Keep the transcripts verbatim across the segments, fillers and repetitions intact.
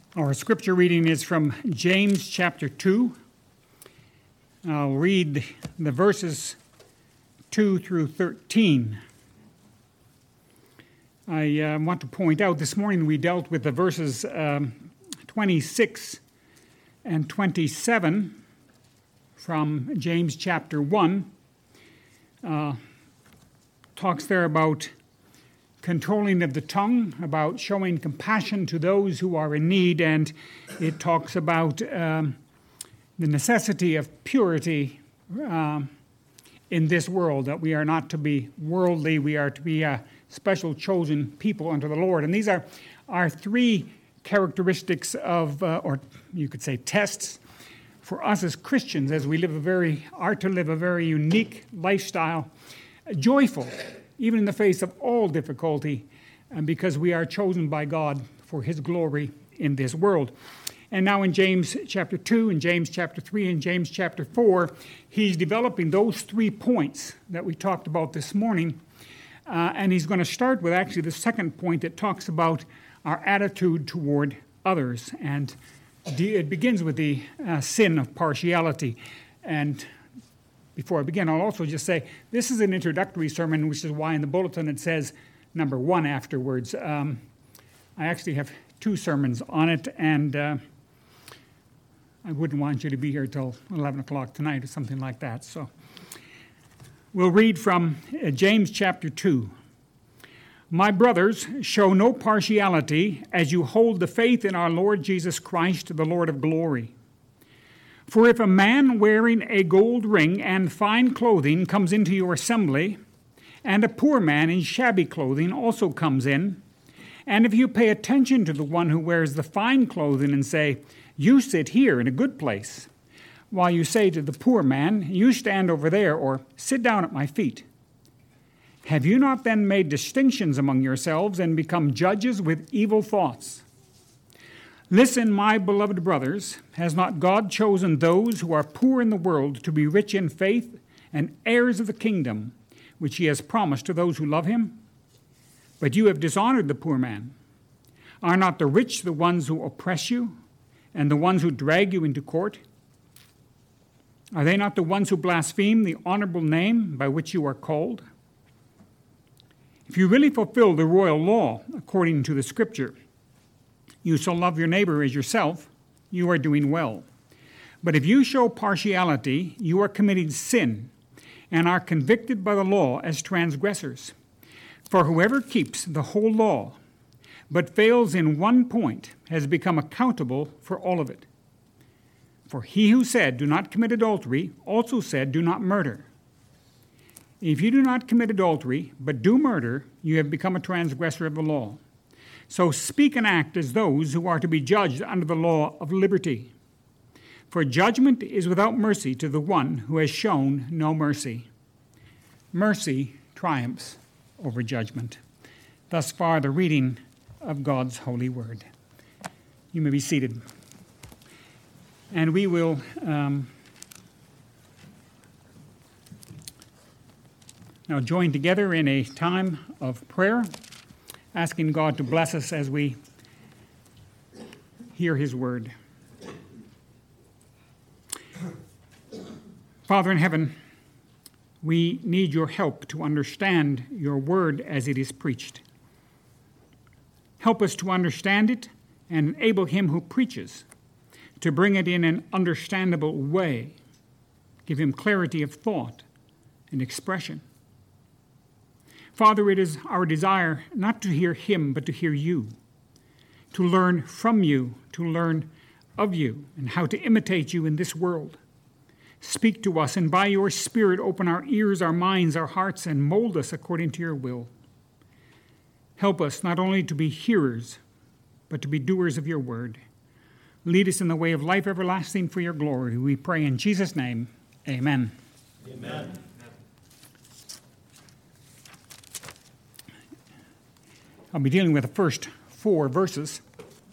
Our scripture reading is from James chapter two. I'll read the verses two through thirteen. I uh, want to point out this morning we dealt with the verses um, twenty-six and twenty-seven from James chapter one. Uh, talks there about controlling of the tongue, about showing compassion to those who are in need, and it talks about um, the necessity of purity um, in this world, that we are not to be worldly, we are to be a special chosen people unto the Lord. And these are our three characteristics of, uh, or you could say tests, for us as Christians, as we live a very, are to live a very unique lifestyle, joyful, even in the face of all difficulty, and because we are chosen by God for his glory in this world. And now in James chapter two, and James chapter three, and James chapter four, he's developing those three points that we talked about this morning. Uh, and he's going to start with actually the second point that talks about our attitude toward others. And it begins with the uh, sin of partiality. And before I begin, I'll also just say this is an introductory sermon, which is why in the bulletin it says number one afterwards. Um, I actually have two sermons on it, and uh, I wouldn't want you to be here till eleven o'clock tonight or something like that. So we'll read from uh, James chapter two. My brothers, show no partiality as you hold the faith in our Lord Jesus Christ, the Lord of glory. For if a man wearing a gold ring and fine clothing comes into your assembly, and a poor man in shabby clothing also comes in, and if you pay attention to the one who wears the fine clothing and say, you sit here in a good place, while you say to the poor man, you stand over there, or sit down at my feet, have you not then made distinctions among yourselves and become judges with evil thoughts? Listen, my beloved brothers, has not God chosen those who are poor in the world to be rich in faith and heirs of the kingdom, which he has promised to those who love him? But you have dishonored the poor man. Are not the rich the ones who oppress you, and the ones who drag you into court? Are they not the ones who blaspheme the honorable name by which you are called? If you really fulfill the royal law according to the Scripture, you shall love your neighbor as yourself, you are doing well. But if you show partiality, you are committing sin and are convicted by the law as transgressors. For whoever keeps the whole law but fails in one point has become accountable for all of it. For he who said, do not commit adultery, also said, do not murder. If you do not commit adultery, but do murder, you have become a transgressor of the law. So speak and act as those who are to be judged under the law of liberty. For judgment is without mercy to the one who has shown no mercy. Mercy triumphs over judgment. Thus far, the reading of God's holy word. You may be seated. And we will um, now join together in a time of prayer, asking God to bless us as we hear his word. Father in heaven, we need your help to understand your word as it is preached. Help us to understand it and enable him who preaches to bring it in an understandable way. Give him clarity of thought and expression. Father, it is our desire not to hear him, but to hear you, to learn from you, to learn of you, and how to imitate you in this world. Speak to us, and by your Spirit open our ears, our minds, our hearts, and mold us according to your will. Help us not only to be hearers, but to be doers of your word. Lead us in the way of life everlasting for your glory. We pray in Jesus' name, amen. Amen. I'll be dealing with the first four verses.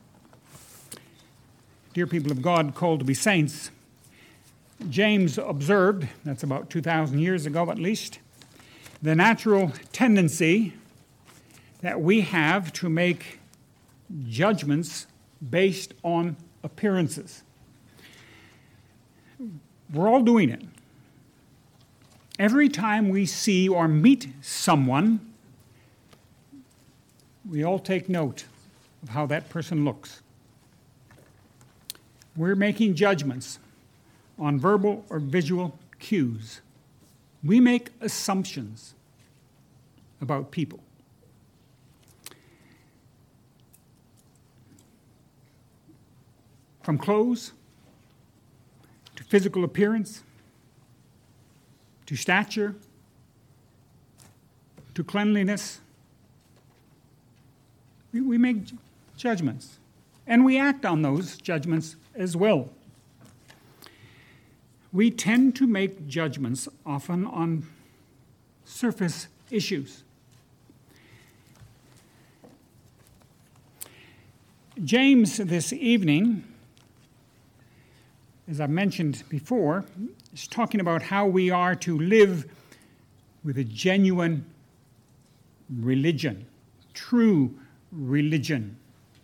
Dear people of God, called to be saints, James observed, that's about two thousand years ago at least, the natural tendency that we have to make judgments based on appearances. We're all doing it. Every time we see or meet someone, we all take note of how that person looks. We're making judgments on verbal or visual cues. We make assumptions about people. From clothes to physical appearance to stature to cleanliness, we, we make judgments. And we act on those judgments as well. We tend to make judgments often on surface issues. James this evening, as I mentioned before, is talking about how we are to live with a genuine religion, true religion.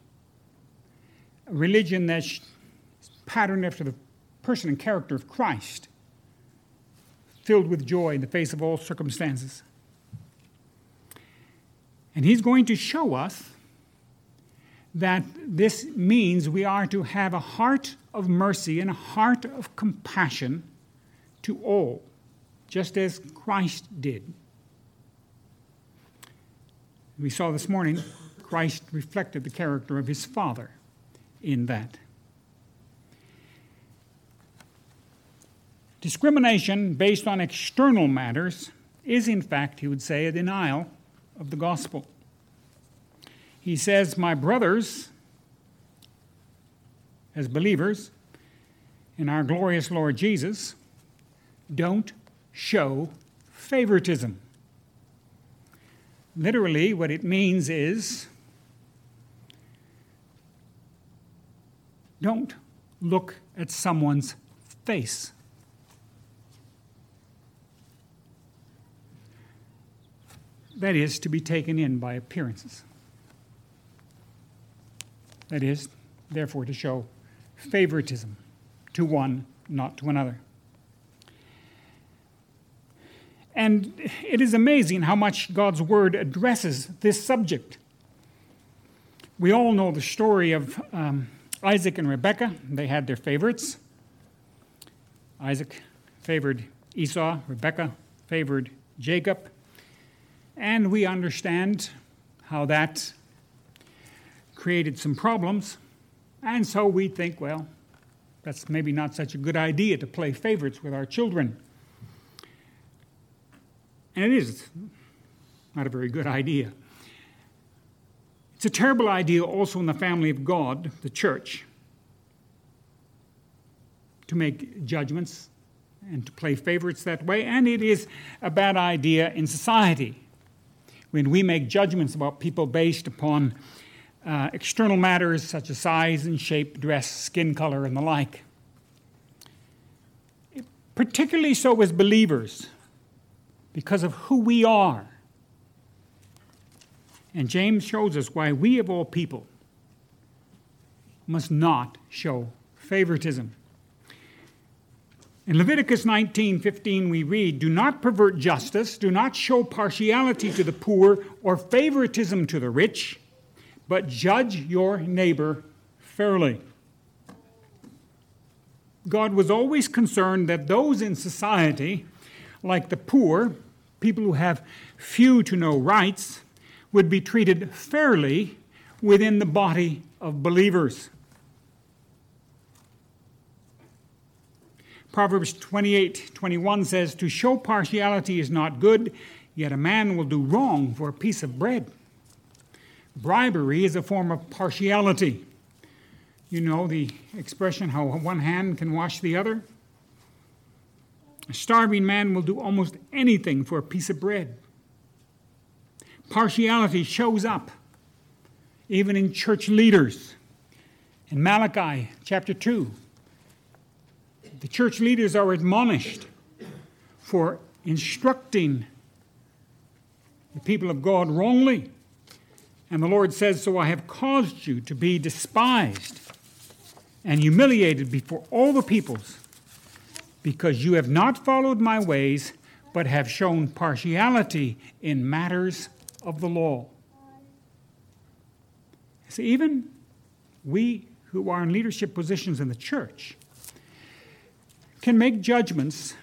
A religion that's patterned after the person and character of Christ, filled with joy in the face of all circumstances. And he's going to show us that this means we are to have a heart of mercy and a heart of compassion to all, just as Christ did. We saw this morning, Christ reflected the character of his Father in that. Discrimination based on external matters is, in fact, he would say, a denial of the gospel. He says, my brothers, as believers in our glorious Lord Jesus, don't show favoritism. Literally, what it means is, don't look at someone's face. That is, to be taken in by appearances. That is, therefore, to show favoritism to one, not to another. And it is amazing how much God's Word addresses this subject. We all know the story of um, Isaac and Rebekah. They had their favorites. Isaac favored Esau. Rebekah favored Jacob. And we understand how that created some problems. And so we think, well, that's maybe not such a good idea to play favorites with our children. And it is not a very good idea. It's a terrible idea also in the family of God, the church, to make judgments and to play favorites that way. And it is a bad idea in society when we make judgments about people based upon uh, external matters such as size and shape, dress, skin color, and the like. Particularly so as believers, because of who we are. And James shows us why we of all people must not show favoritism. In Leviticus nineteen fifteen we read, do not pervert justice, do not show partiality to the poor or favoritism to the rich, but judge your neighbor fairly. God was always concerned that those in society, like the poor, people who have few to no rights, would be treated fairly within the body of believers. Proverbs twenty-eight twenty-one says, to show partiality is not good, yet a man will do wrong for a piece of bread. Bribery is a form of partiality. You know the expression, how one hand can wash the other? A starving man will do almost anything for a piece of bread. Partiality shows up even in church leaders. In Malachi chapter two, the church leaders are admonished for instructing the people of God wrongly And the Lord says, so I have caused you to be despised and humiliated before all the peoples, because you have not followed my ways, but have shown partiality in matters of the law. See, even we who are in leadership positions in the church can make judgments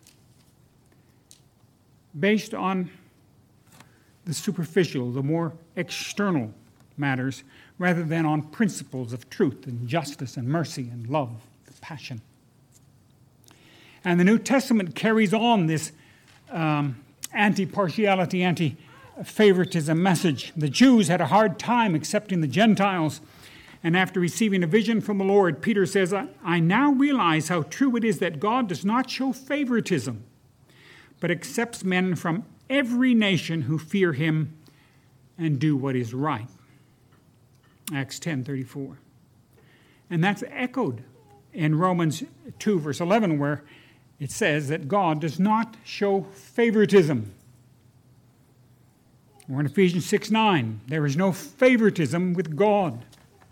based on the superficial, the more external matters, rather than on principles of truth and justice and mercy and love, compassion. And the New Testament carries on this um, anti-partiality, anti-favoritism message. The Jews had a hard time accepting the Gentiles, and after receiving a vision from the Lord, Peter says, I, I now realize how true it is that God does not show favoritism, but accepts men from every nation who fear him and do what is right. Acts ten thirty-four. And that's echoed in Romans two, verse eleven, where it says that God does not show favoritism. Or in Ephesians six nine, there is no favoritism with God.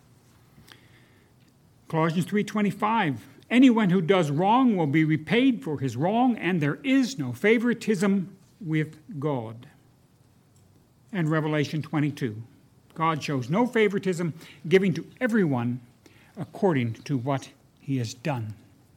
Colossians three twenty-five, anyone who does wrong will be repaid for his wrong, and there is no favoritism with God. And Revelation twenty-two, God shows no favoritism, giving to everyone according to what he has done.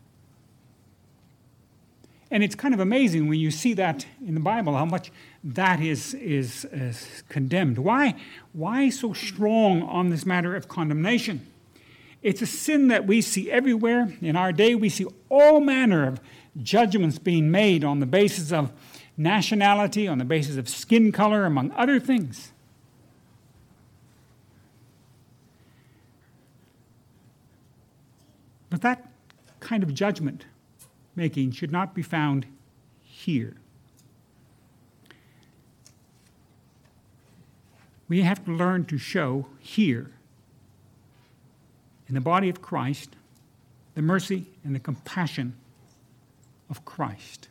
And it's kind of amazing when you see that in the Bible, how much that is, is, is condemned. Why, why so strong on this matter of condemnation? It's a sin that we see everywhere. In our day, we see all manner of judgments being made on the basis of nationality, on the basis of skin color, among other things. But that kind of judgment making should not be found here. We have to learn to show here, in the body of Christ, the mercy and the compassion of Christ.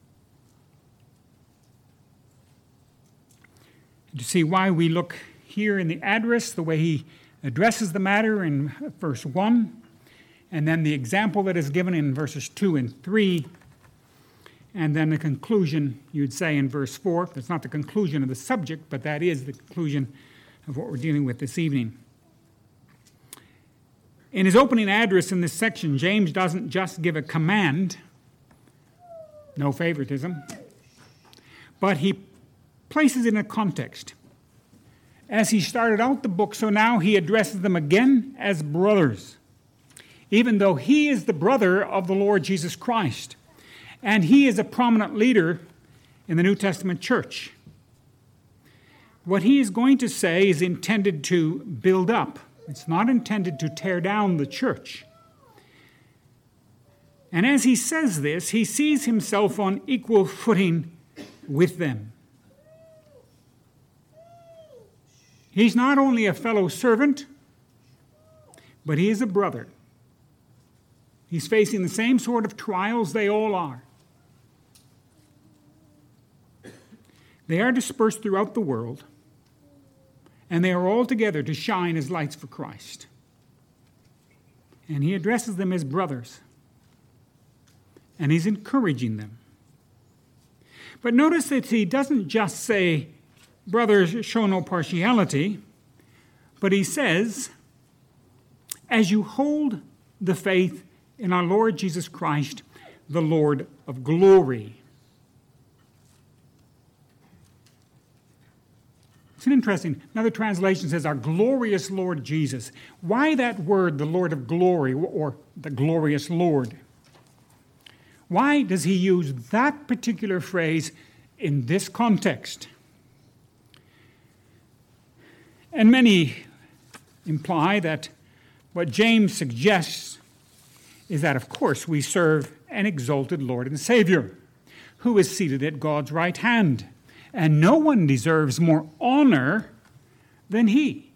And to see why we look here in the address, the way he addresses the matter in verse one, and then the example that is given in verses two and three, and then the conclusion, you'd say, in verse four. That's not the conclusion of the subject, but that is the conclusion of what we're dealing with this evening. In his opening address in this section, James doesn't just give a command, no favoritism, but he places it in a context. As he started out the book, so now he addresses them again as brothers, even though he is the brother of the Lord Jesus Christ, and he is a prominent leader in the New Testament church. What he is going to say is intended to build up. It's not intended to tear down the church. And as he says this, he sees himself on equal footing with them. He's not only a fellow servant, but he is a brother. He's facing the same sort of trials they all are. They are dispersed throughout the world, and they are all together to shine as lights for Christ. And he addresses them as brothers, and he's encouraging them. But notice that he doesn't just say, brothers, show no partiality, but he says, as you hold the faith in our Lord Jesus Christ, the Lord of glory. It's an interesting, another translation says, our glorious Lord Jesus. Why that word, the Lord of glory, or the glorious Lord? Why does he use that particular phrase in this context? And many imply that what James suggests is that, of course, we serve an exalted Lord and Savior who is seated at God's right hand, and no one deserves more honor than he.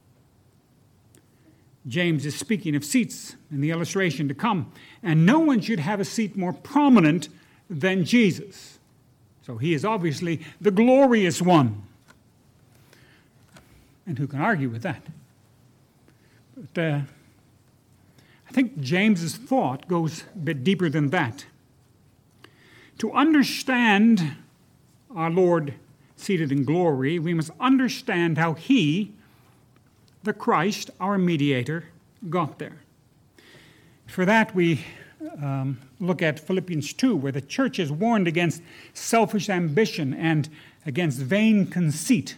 James is speaking of seats in the illustration to come, and no one should have a seat more prominent than Jesus. So he is obviously the glorious one. And who can argue with that? But uh, I think James's thought goes a bit deeper than that. To understand our Lord seated in glory, we must understand how he, the Christ, our mediator, got there. For that, we um, look at Philippians two, where the church is warned against selfish ambition and against vain conceit.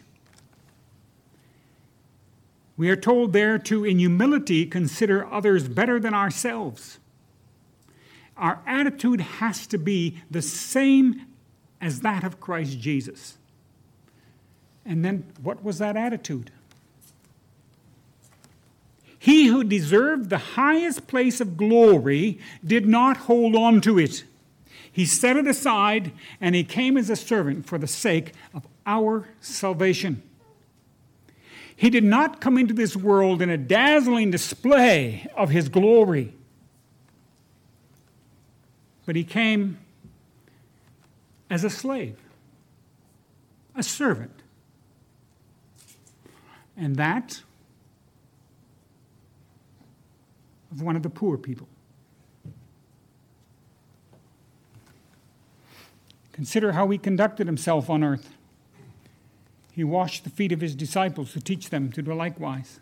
We are told there to, in humility, consider others better than ourselves. Our attitude has to be the same as that of Christ Jesus. And then, what was that attitude? He who deserved the highest place of glory did not hold on to it. He set it aside, and he came as a servant for the sake of our salvation. He did not come into this world in a dazzling display of his glory, but he came as a slave, a servant. And that of one of the poor people. Consider how he conducted himself on earth. He washed the feet of his disciples to teach them to do likewise.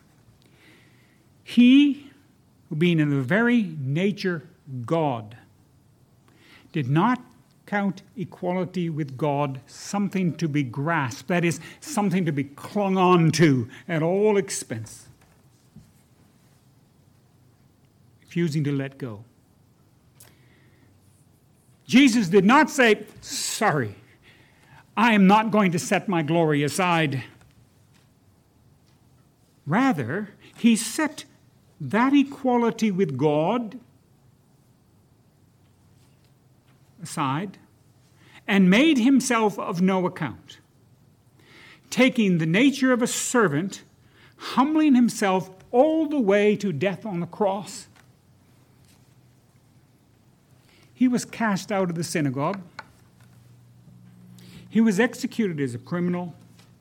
He, who being in the very nature God, did not count equality with God something to be grasped, that is, something to be clung on to at all expense, refusing to let go. Jesus did not say, sorry, I am not going to set my glory aside. Rather, he set that equality with God aside and made himself of no account, taking the nature of a servant, humbling himself all the way to death on the cross. He was cast out of the synagogue. He was executed as a criminal,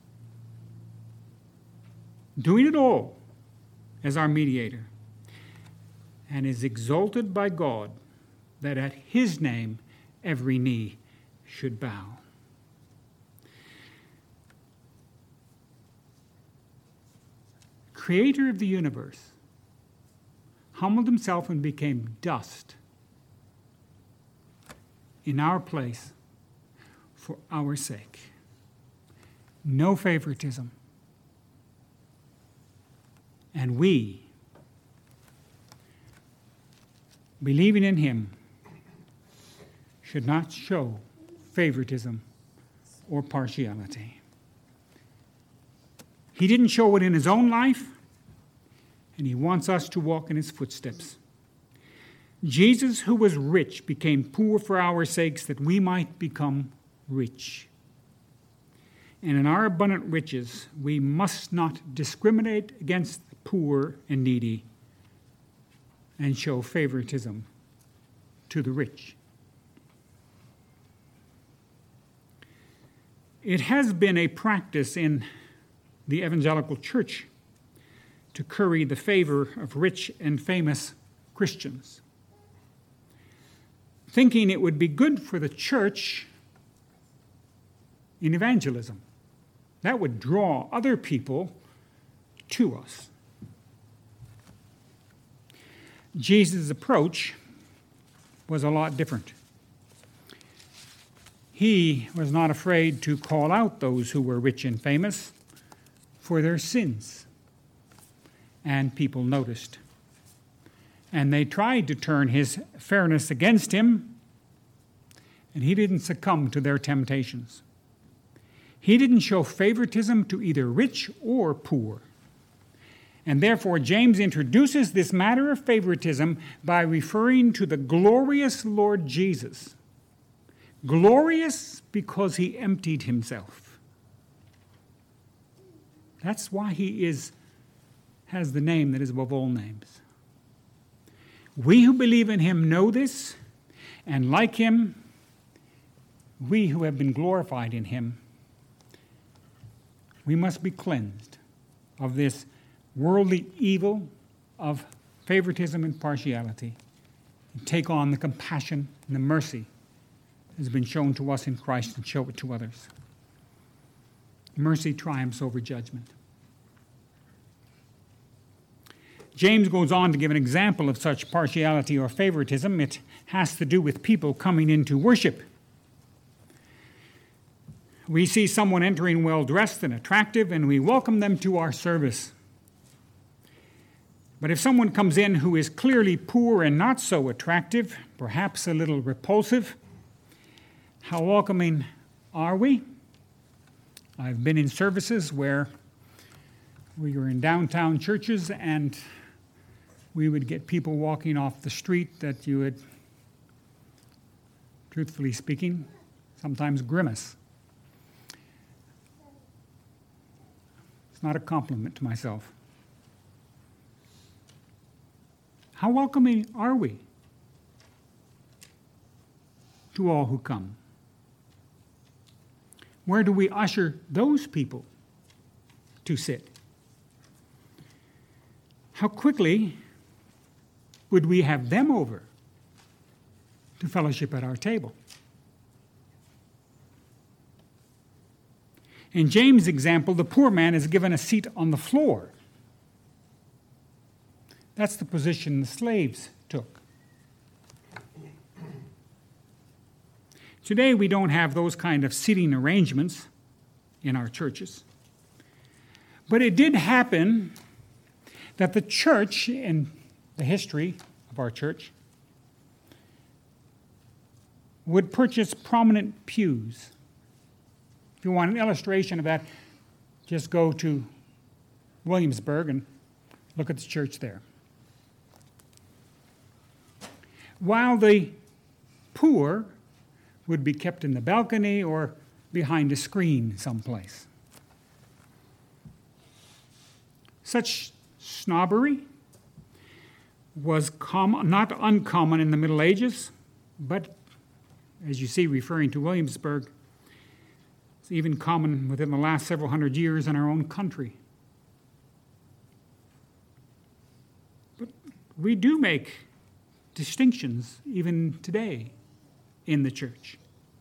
doing it all as our mediator, and is exalted by God that at his name every knee should bow. Creator of the universe humbled himself and became dust in our place for our sake. No favoritism. And we, believing in him, should not show favoritism or partiality. He didn't show it in his own life, and he wants us to walk in his footsteps. Jesus, who was rich, became poor for our sakes, that we might become rich. And in our abundant riches, we must not discriminate against the poor and needy and show favoritism to the rich. It has been a practice in the evangelical church to curry the favor of rich and famous Christians, thinking it would be good for the church in evangelism. That would draw other people to us. Jesus' approach was a lot different. He was not afraid to call out those who were rich and famous for their sins. And people noticed. And they tried to turn his fairness against him, and he didn't succumb to their temptations. He didn't show favoritism to either rich or poor. And therefore, James introduces this matter of favoritism by referring to the glorious Lord Jesus. Glorious because he emptied himself. That's why he is has the name that is above all names. We who believe in him know this, and like him, we who have been glorified in him, we must be cleansed of this worldly evil of favoritism and partiality, and take on the compassion and the mercy that has been shown to us in Christ and show it to others. Mercy triumphs over judgment. James goes on to give an example of such partiality or favoritism. It has to do with people coming into worship. We see someone entering well-dressed and attractive, and we welcome them to our service. But if someone comes in who is clearly poor and not so attractive, perhaps a little repulsive, how welcoming are we? I've been in services where we were in downtown churches and we would get people walking off the street that you would, truthfully speaking, sometimes grimace. It's not a compliment to myself. How welcoming are we to all who come? Where do we usher those people to sit? How quickly would we have them over to fellowship at our table? In James' example, the poor man is given a seat on the floor. That's the position the slaves took. Today, we don't have those kind of seating arrangements in our churches. But it did happen that the church, in the history of our church, would purchase prominent pews. If you want an illustration of that, just go to Williamsburg and look at the church there. While the poor would be kept in the balcony or behind a screen someplace. Such snobbery was com- not uncommon in the Middle Ages, but, as you see, referring to Williamsburg, it's even common within the last several hundred years in our own country. But we do make distinctions even today in the church.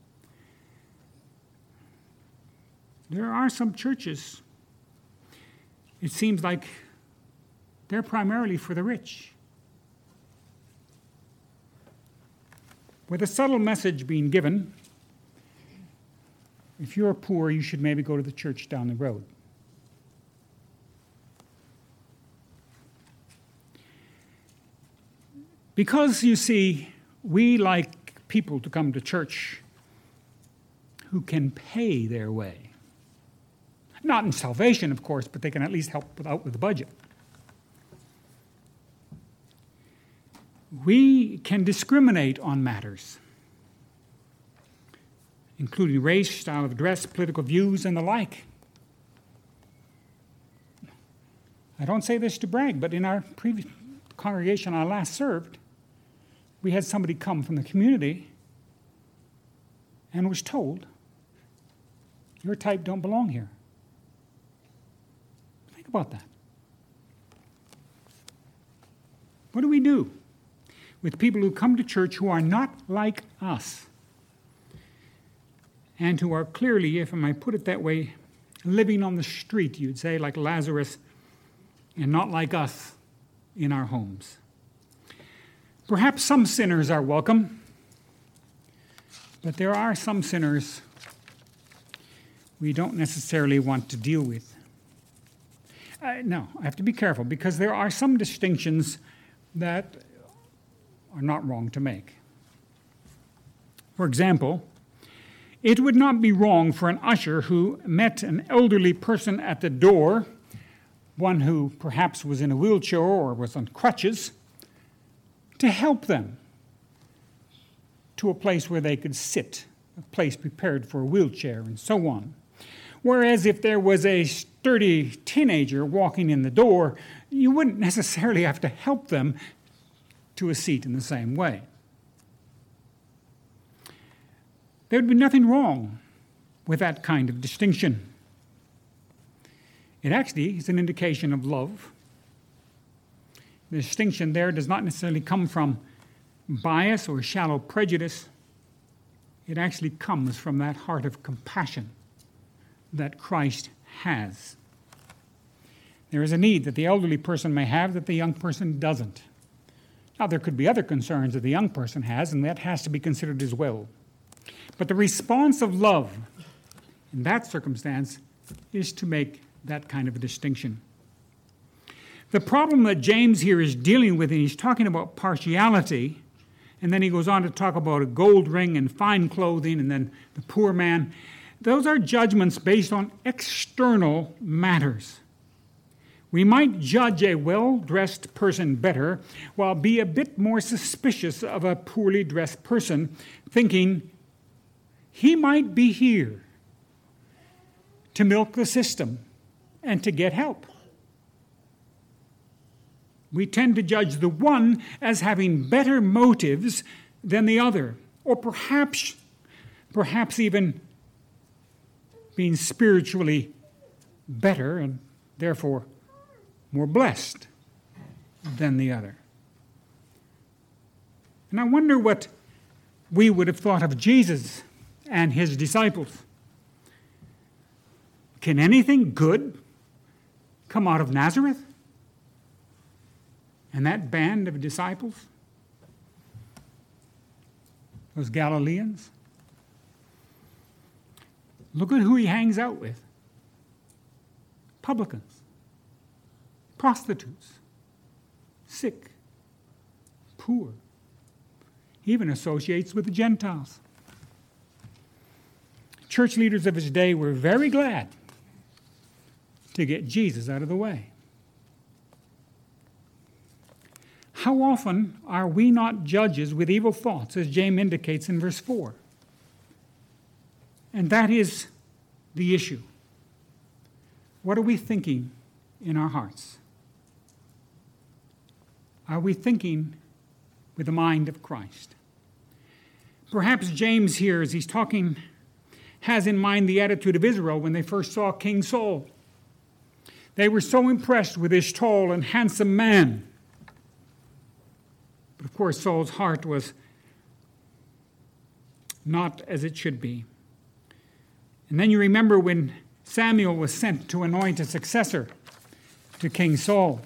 There are some churches, it seems like they're primarily for the rich, with a subtle message being given: if you're poor, you should maybe go to the church down the road. Because, you see, we like people to come to church who can pay their way. Not in salvation, of course, but they can at least help out with the budget. We can discriminate on matters, including race, style of dress, political views, and the like. I don't say this to brag, but in our previous congregation I last served, we had somebody come from the community and was told, your type don't belong here. Think about that. What do we do with people who come to church who are not like us and who are clearly, if I might put it that way, living on the street, you'd say, like Lazarus, and not like us in our homes? Perhaps some sinners are welcome, but there are some sinners we don't necessarily want to deal with. Uh, no, I have to be careful, because there are some distinctions that are not wrong to make. For example, it would not be wrong for an usher who met an elderly person at the door, one who perhaps was in a wheelchair or was on crutches, to help them to a place where they could sit, a place prepared for a wheelchair, and so on. Whereas if there was a sturdy teenager walking in the door, you wouldn't necessarily have to help them to a seat in the same way. There would be nothing wrong with that kind of distinction. It actually is an indication of love. The distinction there does not necessarily come from bias or shallow prejudice. It actually comes from that heart of compassion that Christ has. There is a need that the elderly person may have that the young person doesn't. Now, there could be other concerns that the young person has, and that has to be considered as well. But the response of love in that circumstance is to make that kind of a distinction. The problem that James here is dealing with, and he's talking about partiality, and then he goes on to talk about a gold ring and fine clothing, and then the poor man. Those are judgments based on external matters. We might judge a well-dressed person better while be a bit more suspicious of a poorly dressed person, thinking he might be here to milk the system and to get help. We tend to judge the one as having better motives than the other, or perhaps, perhaps even being spiritually better and therefore more blessed than the other. And I wonder what we would have thought of Jesus and his disciples. Can anything good come out of Nazareth? And that band of disciples? Those Galileans? Look at who he hangs out with. Publicans, prostitutes, sick, poor. He even associates with the Gentiles. Church leaders of his day were very glad to get Jesus out of the way. How often are we not judges with evil thoughts, as James indicates in verse four? And that is the issue. What are we thinking in our hearts? Are we thinking with the mind of Christ? Perhaps James here, as he's talking, has in mind the attitude of Israel when they first saw King Saul. They were so impressed with this tall and handsome man. But of course, Saul's heart was not as it should be. And then you remember when Samuel was sent to anoint a successor to King Saul.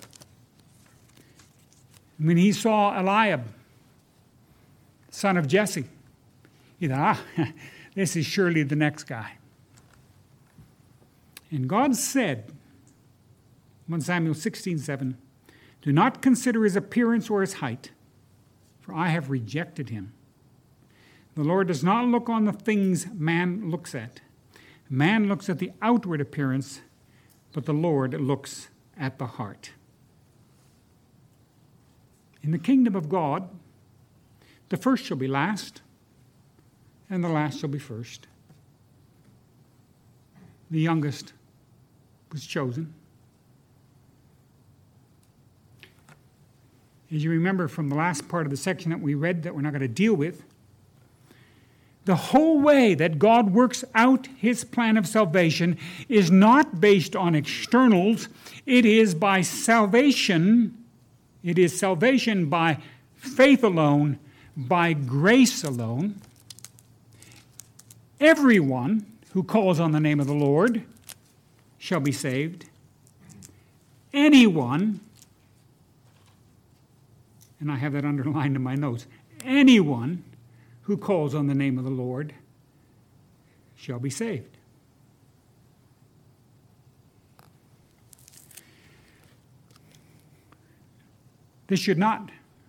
When he saw Eliab, son of Jesse, he thought, ah, this is surely the next guy. And God said, First Samuel sixteen seven, do not consider his appearance or his height, for I have rejected him. The Lord does not look on the things man looks at. Man looks at the outward appearance, but the Lord looks at the heart. In the kingdom of God, the first shall be last, and the last shall be first. The youngest was chosen. As you remember from the last part of the section that we read that we're not going to deal with, the whole way that God works out his plan of salvation is not based on externals. It is by salvation. It is salvation by faith alone, by grace alone. Everyone who calls on the name of the Lord shall be saved. Anyone, and I have that underlined in my notes, anyone who calls on the name of the Lord shall be saved. This should not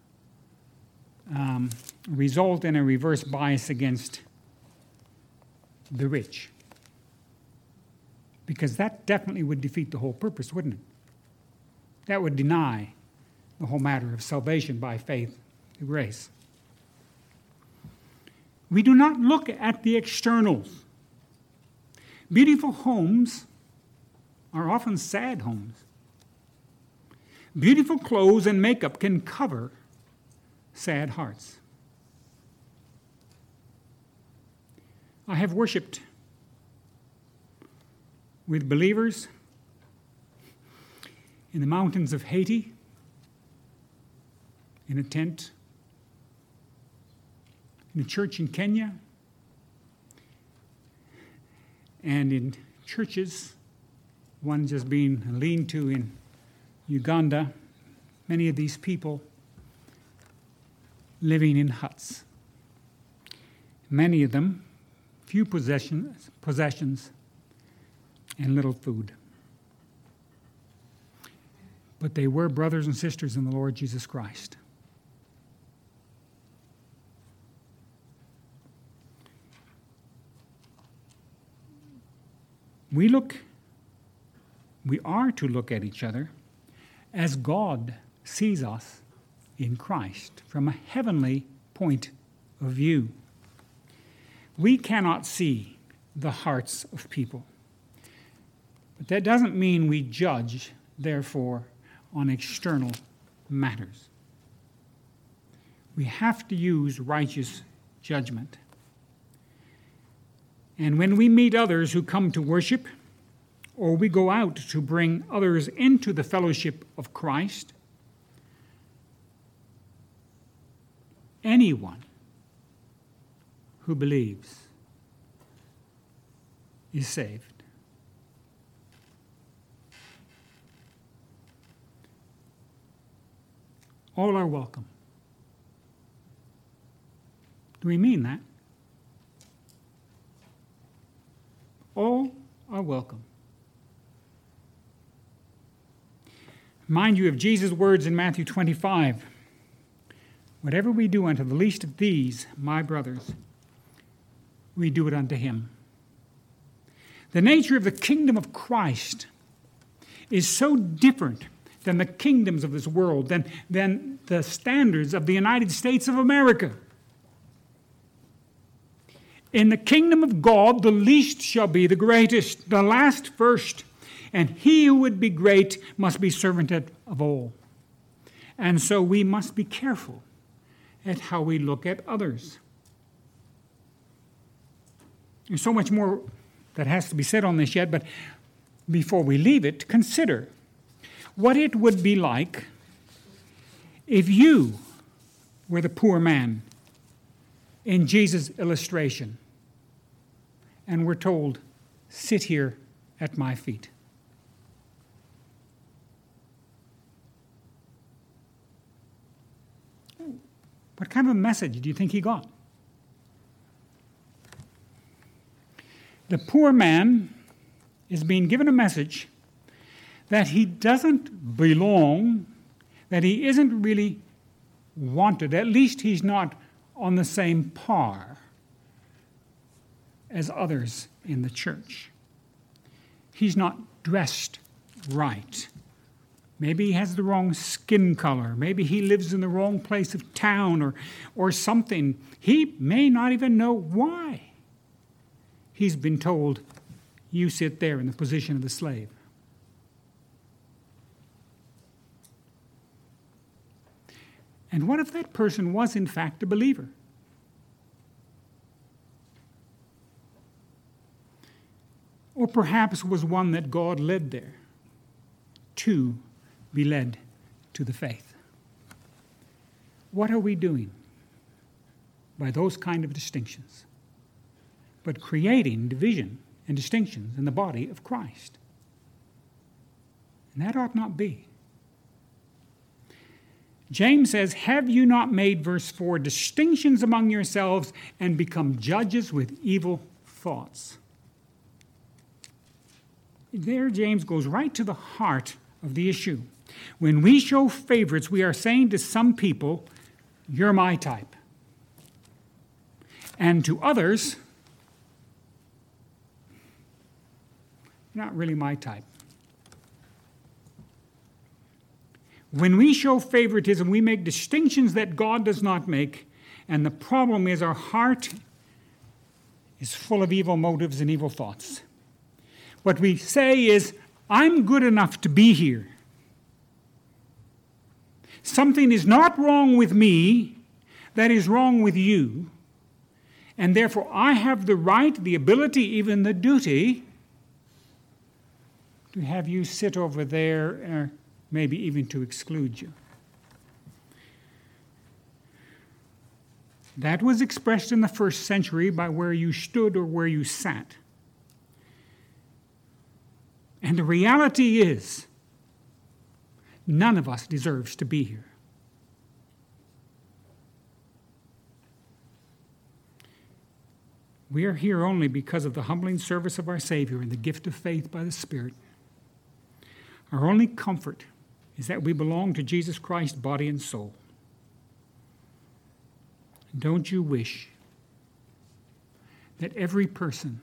um, result in a reverse bias against the rich, because that definitely would defeat the whole purpose, wouldn't it? That would deny the whole matter of salvation by faith through grace. We do not look at the externals. Beautiful homes are often sad homes. Beautiful clothes and makeup can cover sad hearts. I have worshiped with believers in the mountains of Haiti, in a tent, in a church in Kenya, and in churches, one just being leaned to in Uganda, many of these people living in huts. Many of them, few possessions, possessions and little food. But they were brothers and sisters in the Lord Jesus Christ. We look, we are to look at each other as God sees us in Christ, from a heavenly point of view. We cannot see the hearts of people. But that doesn't mean we judge, therefore, on external matters. We have to use righteous judgment. And when we meet others who come to worship, or we go out to bring others into the fellowship of Christ, anyone who believes is saved. All are welcome. Do we mean that? All are welcome. Mind you of Jesus' words in Matthew twenty-five. Whatever we do unto the least of these, my brothers, we do it unto him. The nature of the kingdom of Christ is so different than the kingdoms of this world, than, than the standards of the United States of America. In the kingdom of God, the least shall be the greatest, the last first, and he who would be great must be servant of all. And so we must be careful at how we look at others. There's so much more that has to be said on this yet, but before we leave it, consider what it would be like if you were the poor man in Jesus' illustration and were told, sit here at my feet. What kind of a message do you think he got? The poor man is being given a message that he doesn't belong, that he isn't really wanted. At least he's not on the same par as others in the church. He's not dressed right. Maybe he has the wrong skin color. Maybe he lives in the wrong place of town or, or something. He may not even know why he's been told, you sit there in the position of the slave. And what if that person was in fact a believer? Or perhaps was one that God led there to be led to the faith. What are we doing by those kind of distinctions? But creating division and distinctions in the body of Christ. And that ought not be. James says, have you not made, verse four, distinctions among yourselves and become judges with evil thoughts? There, James goes right to the heart of the issue. When we show favorites, we are saying to some people, you're my type. And to others, you're not really my type. When we show favoritism, we make distinctions that God does not make, and the problem is our heart is full of evil motives and evil thoughts. What we say is, I'm good enough to be here. Something is not wrong with me that is wrong with you, and therefore I have the right, the ability, even the duty to have you sit over there uh, maybe even to exclude you. That was expressed in the first century by where you stood or where you sat. And the reality is, none of us deserves to be here. We are here only because of the humbling service of our Savior and the gift of faith by the Spirit. Our only comfort is that we belong to Jesus Christ, body and soul. Don't you wish that every person,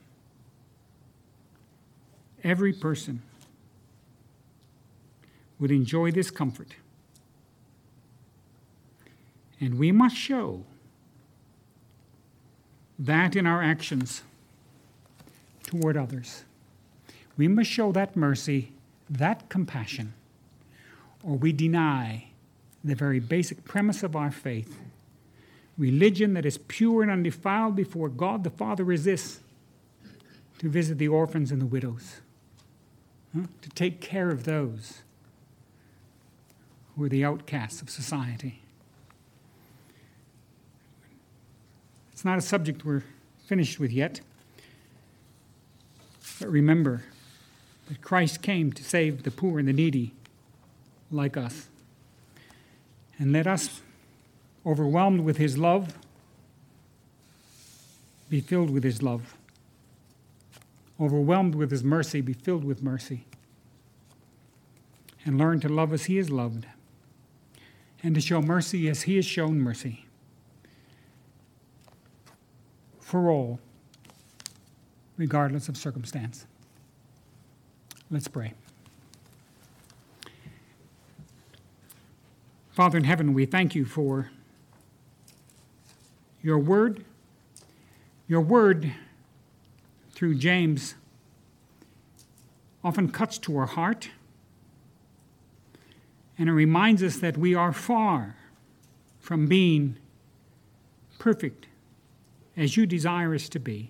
every person would enjoy this comfort? And we must show that in our actions toward others. We must show that mercy, that compassion, or we deny the very basic premise of our faith. Religion that is pure and undefiled before God the Father is this: to visit the orphans and the widows, huh? to take care of those who are the outcasts of society. It's not a subject we're finished with yet, but remember that Christ came to save the poor and the needy like us. And let us, overwhelmed with his love, be filled with his love. Overwhelmed with his mercy, be filled with mercy. And learn to love as he is loved. And to show mercy as he has shown mercy. For all, regardless of circumstance. Let's pray. Father in heaven, we thank you for your word. Your word, through James, often cuts to our heart, and it reminds us that we are far from being perfect as you desire us to be.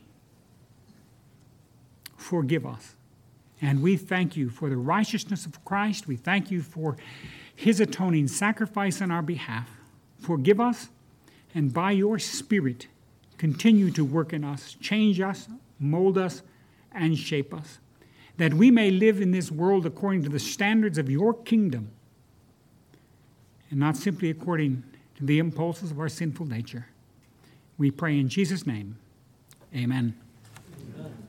Forgive us. And we thank you for the righteousness of Christ. We thank you for his atoning sacrifice on our behalf. Forgive us, and by your Spirit, continue to work in us, change us, mold us, and shape us, that we may live in this world according to the standards of your kingdom, and not simply according to the impulses of our sinful nature. We pray in Jesus' name. Amen.